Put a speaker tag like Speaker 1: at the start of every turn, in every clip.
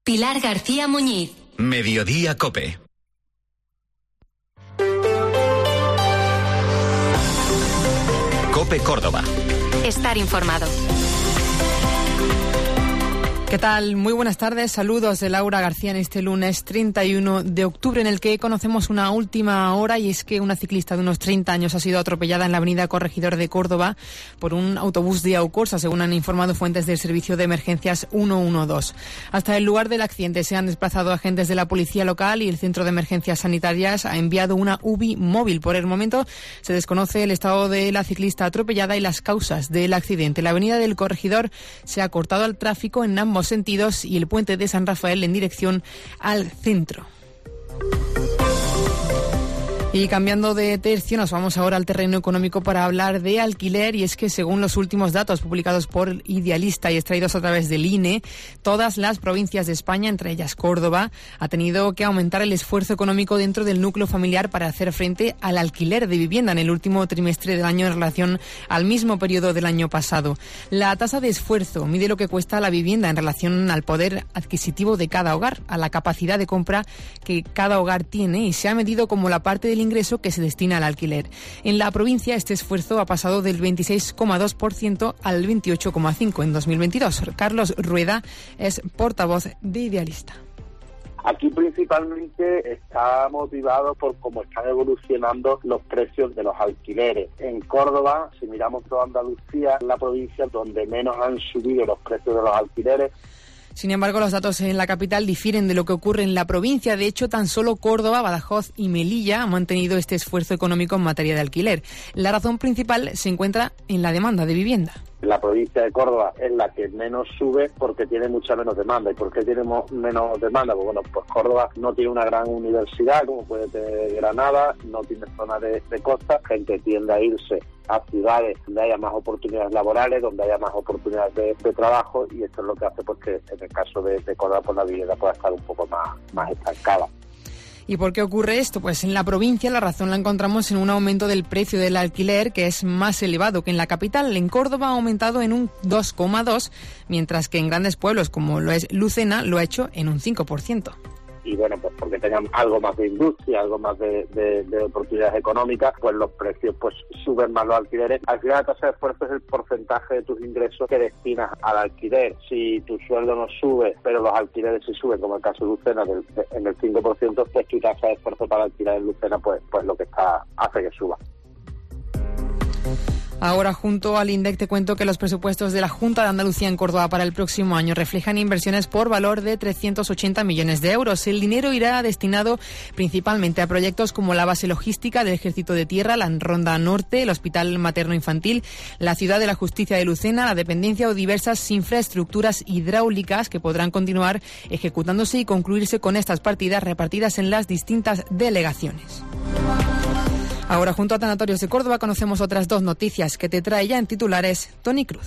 Speaker 1: Pilar García Muñiz.
Speaker 2: Mediodía COPE. COPE Córdoba.
Speaker 1: Estar informado.
Speaker 3: ¿Qué tal? Muy buenas tardes. Saludos de Laura García en este lunes 31 de octubre en el que conocemos una última hora, y es que una ciclista de unos 30 años ha sido atropellada en la avenida Corregidor de Córdoba por un autobús de Aucorsa, según han informado fuentes del Servicio de Emergencias 112. Hasta el lugar del accidente se han desplazado agentes de la policía local y el Centro de Emergencias Sanitarias ha enviado una UBI móvil. Por el momento se desconoce el estado de la ciclista atropellada y las causas del accidente. La avenida del Corregidor se ha cortado al tráfico en ambos sentidos y el puente de San Rafael en dirección al centro. Y cambiando de tercio, nos vamos ahora al terreno económico para hablar de alquiler, y es que según los últimos datos publicados por Idealista y extraídos a través del INE, todas las provincias de España, entre ellas Córdoba, ha tenido que aumentar el esfuerzo económico dentro del núcleo familiar para hacer frente al alquiler de vivienda en el último trimestre del año en relación al mismo periodo del año pasado. La tasa de esfuerzo mide lo que cuesta la vivienda en relación al poder adquisitivo de cada hogar, a la capacidad de compra que cada hogar tiene, y se ha medido como la parte del ingreso que se destina al alquiler. En la provincia este esfuerzo ha pasado del 26,2% al 28,5% en 2022. Carlos Rueda es portavoz de Idealista.
Speaker 4: Aquí principalmente está motivado por cómo están evolucionando los precios de los alquileres. En Córdoba, si miramos toda Andalucía, es la provincia donde menos han subido los precios de los alquileres.
Speaker 3: Sin embargo, los datos en la capital difieren de lo que ocurre en la provincia. De hecho, tan solo Córdoba, Badajoz y Melilla han mantenido este esfuerzo económico en materia de alquiler. La razón principal se encuentra en la demanda de vivienda.
Speaker 4: La provincia de Córdoba es la que menos sube porque tiene mucha menos demanda. ¿Y por qué tiene menos demanda? Pues bueno, pues Córdoba no tiene una gran universidad como puede tener Granada, no tiene zona de costa, gente tiende a irse a ciudades donde haya más oportunidades laborales, donde haya más oportunidades de trabajo, y esto es lo que hace pues que en el caso de Córdoba pues la vivienda pueda estar un poco más estancada.
Speaker 3: ¿Y por qué ocurre esto? Pues en la provincia la razón la encontramos en un aumento del precio del alquiler que es más elevado que en la capital. En Córdoba ha aumentado en un 2,2%, mientras que en grandes pueblos como lo es Lucena lo ha hecho en un 5%.
Speaker 4: Y bueno, pues porque tengan algo más de industria, algo más de oportunidades económicas, pues los precios pues suben más los alquileres. Al final la tasa de esfuerzo es el porcentaje de tus ingresos que destinas al alquiler. Si tu sueldo no sube, pero los alquileres sí suben, como el caso de Lucena, en el 5%, pues tu tasa de esfuerzo para alquilar en Lucena pues lo que hace que suba.
Speaker 3: Ahora, junto al INDEC, te cuento que los presupuestos de la Junta de Andalucía en Córdoba para el próximo año reflejan inversiones por valor de 380 millones de euros. El dinero irá destinado principalmente a proyectos como la base logística del Ejército de Tierra, la Ronda Norte, el Hospital Materno-Infantil, la Ciudad de la Justicia de Lucena, la dependencia o diversas infraestructuras hidráulicas que podrán continuar ejecutándose y concluirse con estas partidas repartidas en las distintas delegaciones. Ahora, junto a Tanatorios de Córdoba, conocemos otras dos noticias que te trae ya en titulares Tony Cruz.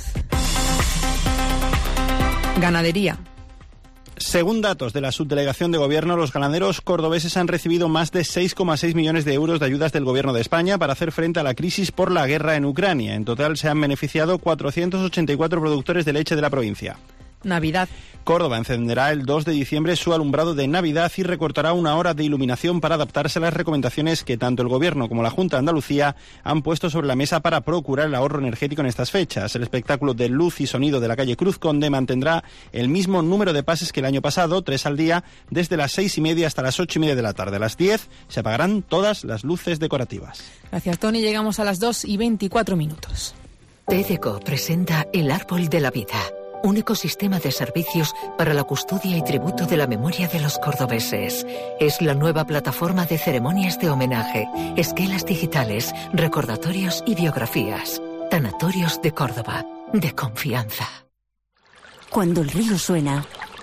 Speaker 3: Ganadería.
Speaker 5: Según datos de la Subdelegación de Gobierno, los ganaderos cordobeses han recibido más de 6,6 millones de euros de ayudas del Gobierno de España para hacer frente a la crisis por la guerra en Ucrania. En total se han beneficiado 484 productores de leche de la provincia.
Speaker 3: Navidad.
Speaker 5: Córdoba encenderá el 2 de diciembre su alumbrado de Navidad y recortará una hora de iluminación para adaptarse a las recomendaciones que tanto el Gobierno como la Junta de Andalucía han puesto sobre la mesa para procurar el ahorro energético en estas fechas. El espectáculo de luz y sonido de la calle Cruz Conde mantendrá el mismo número de pases que el año pasado, 3 al día, desde las 6:30 hasta las 8:30 de la tarde. A las 10 se apagarán todas las luces decorativas.
Speaker 3: Gracias, Tony. Llegamos a las 2:24.
Speaker 6: TDCO presenta El Árbol de la Vida. Un ecosistema de servicios para la custodia y tributo de la memoria de los cordobeses. Es la nueva plataforma de ceremonias de homenaje, esquelas digitales, recordatorios y biografías. Tanatorios de Córdoba, de confianza.
Speaker 7: Cuando el río suena,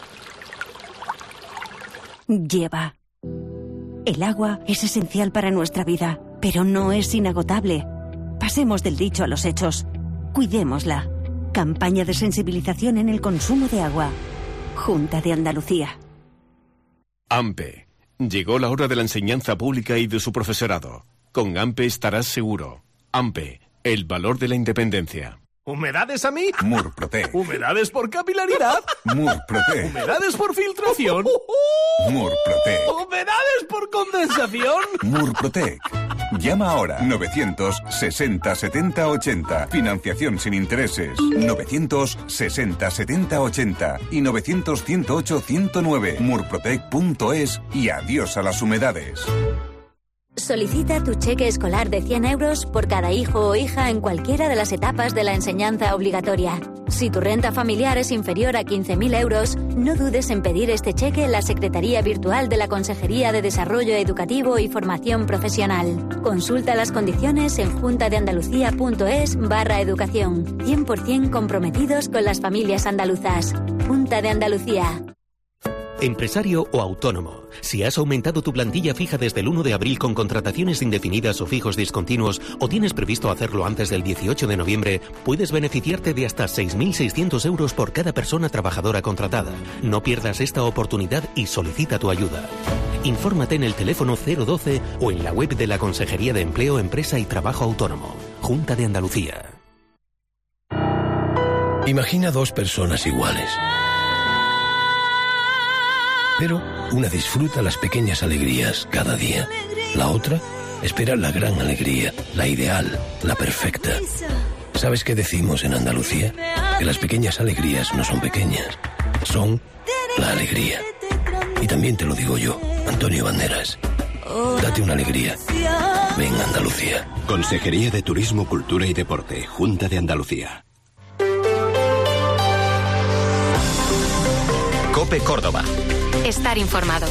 Speaker 7: lleva. El agua es esencial para nuestra vida, pero no es inagotable. Pasemos del dicho a los hechos. Cuidémosla. Campaña de sensibilización en el consumo de agua. Junta de Andalucía.
Speaker 8: AMPE. Llegó la hora de la enseñanza pública y de su profesorado. Con AMPE estarás seguro. AMPE. El valor de la independencia.
Speaker 9: ¿Humedades a mí?
Speaker 10: Murprotec.
Speaker 9: ¿Humedades por capilaridad?
Speaker 10: Murprotec.
Speaker 9: ¿Humedades por filtración?
Speaker 10: Murprotec.
Speaker 9: ¿Humedades por condensación?
Speaker 10: Murprotec. Llama ahora 960 70 80. Financiación sin intereses. 960 70 80 y 900 108 109. Murprotec.es y adiós a las humedades.
Speaker 11: Solicita tu cheque escolar de 100 euros por cada hijo o hija en cualquiera de las etapas de la enseñanza obligatoria. Si tu renta familiar es inferior a 15.000 euros, no dudes en pedir este cheque en la Secretaría Virtual de la Consejería de Desarrollo Educativo y Formación Profesional. Consulta las condiciones en juntadeandalucía.es/educación. 100% comprometidos con las familias andaluzas. Junta de Andalucía.
Speaker 12: Empresario o autónomo, si has aumentado tu plantilla fija desde el 1 de abril con contrataciones indefinidas o fijos discontinuos o tienes previsto hacerlo antes del 18 de noviembre, puedes beneficiarte de hasta 6.600 euros por cada persona trabajadora contratada. No pierdas esta oportunidad y solicita tu ayuda. Infórmate en el teléfono 012 o en la web de la Consejería de Empleo, Empresa y Trabajo Autónomo. Junta de Andalucía.
Speaker 13: Imagina dos personas iguales. Pero una disfruta las pequeñas alegrías cada día. La otra espera la gran alegría, la ideal, la perfecta. ¿Sabes qué decimos en Andalucía? Que las pequeñas alegrías no son pequeñas, son la alegría. Y también te lo digo yo, Antonio Banderas. Date una alegría. Ven a Andalucía.
Speaker 14: Consejería de Turismo, Cultura y Deporte, Junta de Andalucía.
Speaker 2: COPE Córdoba.
Speaker 1: Estar informado.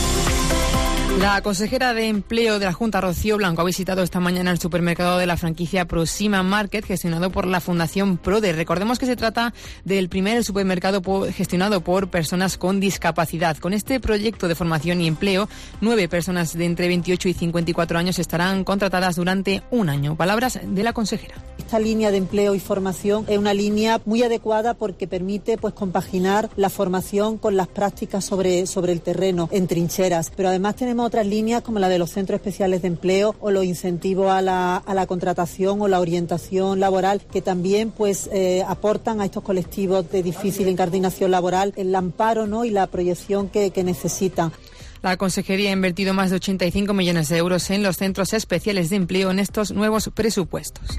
Speaker 3: La consejera de Empleo de la Junta, Rocío Blanco, ha visitado esta mañana el supermercado de la franquicia Proxima Market, gestionado por la Fundación PRODE. Recordemos que se trata del primer supermercado gestionado por personas con discapacidad. Con este proyecto de formación y empleo, 9 personas de entre 28 y 54 años estarán contratadas durante un año. Palabras de la consejera.
Speaker 15: Esta línea de empleo y formación es una línea muy adecuada porque permite compaginar la formación con las prácticas sobre el terreno, en trincheras. Pero además tenemos otras líneas como la de los centros especiales de empleo o los incentivos a la contratación o la orientación laboral, que también aportan a estos colectivos de difícil incardinación laboral el amparo, ¿no?, y la proyección que necesitan.
Speaker 3: La Consejería ha invertido más de 85 millones de euros en los centros especiales de empleo en estos nuevos presupuestos.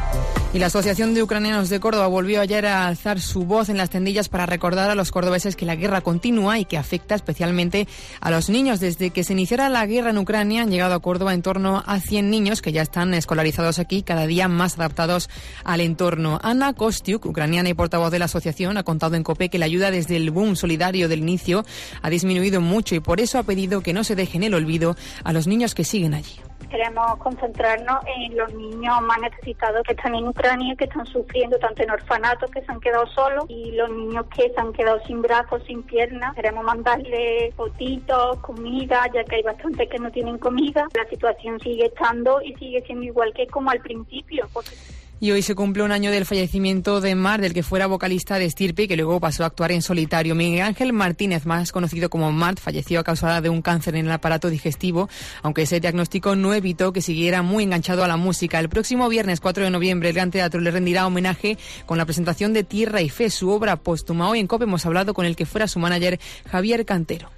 Speaker 3: Y la Asociación de Ucranianos de Córdoba volvió ayer a alzar su voz en las tendillas para recordar a los cordobeses que la guerra continúa y que afecta especialmente a los niños. Desde que se iniciara la guerra en Ucrania han llegado a Córdoba en torno a 100 niños que ya están escolarizados aquí, cada día más adaptados al entorno. Ana Kostiuk, ucraniana y portavoz de la asociación, ha contado en COPE que la ayuda desde el boom solidario del inicio ha disminuido mucho y por eso ha pedido que no se deje en el olvido a los niños que siguen allí.
Speaker 16: Queremos concentrarnos en los niños más necesitados que están en Ucrania, que están sufriendo tanto en orfanatos, que se han quedado solos, y los niños que se han quedado sin brazos, sin piernas. Queremos mandarles fotitos, comida, ya que hay bastantes que no tienen comida. La situación sigue estando y sigue siendo igual que como al principio.
Speaker 3: Y hoy se cumple un año del fallecimiento de Mart, del que fuera vocalista de Estirpe y que luego pasó a actuar en solitario. Miguel Ángel Martínez, más conocido como Mart, falleció a causa de un cáncer en el aparato digestivo, aunque ese diagnóstico no evitó que siguiera muy enganchado a la música. El próximo viernes 4 de noviembre el Gran Teatro le rendirá homenaje con la presentación de Tierra y Fe, su obra póstuma. Hoy en COPE hemos hablado con el que fuera su manager, Javier Cantero.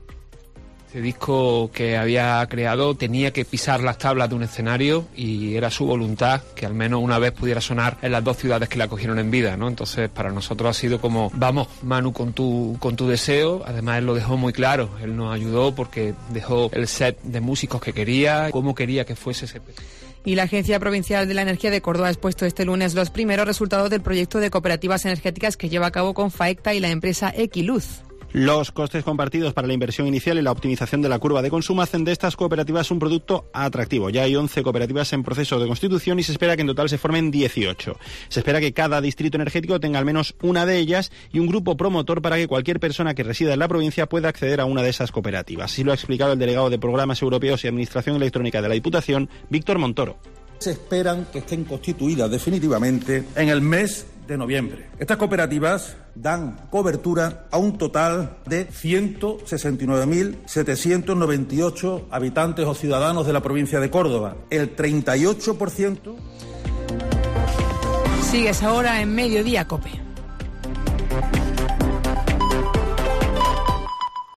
Speaker 17: Este disco que había creado tenía que pisar las tablas de un escenario y era su voluntad que al menos una vez pudiera sonar en las dos ciudades que la cogieron en vida, ¿no? Entonces para nosotros ha sido como, vamos, Manu, con tu deseo. Además él lo dejó muy claro, él nos ayudó porque dejó el set de músicos que quería, cómo quería que fuese ese.
Speaker 3: Y la Agencia Provincial de la Energía de Córdoba ha expuesto este lunes los primeros resultados del proyecto de cooperativas energéticas que lleva a cabo con Faecta y la empresa Equiluz.
Speaker 5: Los costes compartidos para la inversión inicial y la optimización de la curva de consumo hacen de estas cooperativas un producto atractivo. Ya hay 11 cooperativas en proceso de constitución y se espera que en total se formen 18. Se espera que cada distrito energético tenga al menos una de ellas y un grupo promotor para que cualquier persona que resida en la provincia pueda acceder a una de esas cooperativas. Así lo ha explicado el delegado de Programas Europeos y Administración Electrónica de la Diputación, Víctor Montoro.
Speaker 18: Se esperan que estén constituidas definitivamente en el mes de noviembre. Estas cooperativas dan cobertura a un total de 169.798 habitantes o ciudadanos de la provincia de Córdoba. El 38%...
Speaker 3: Sigues ahora en Mediodía, COPE.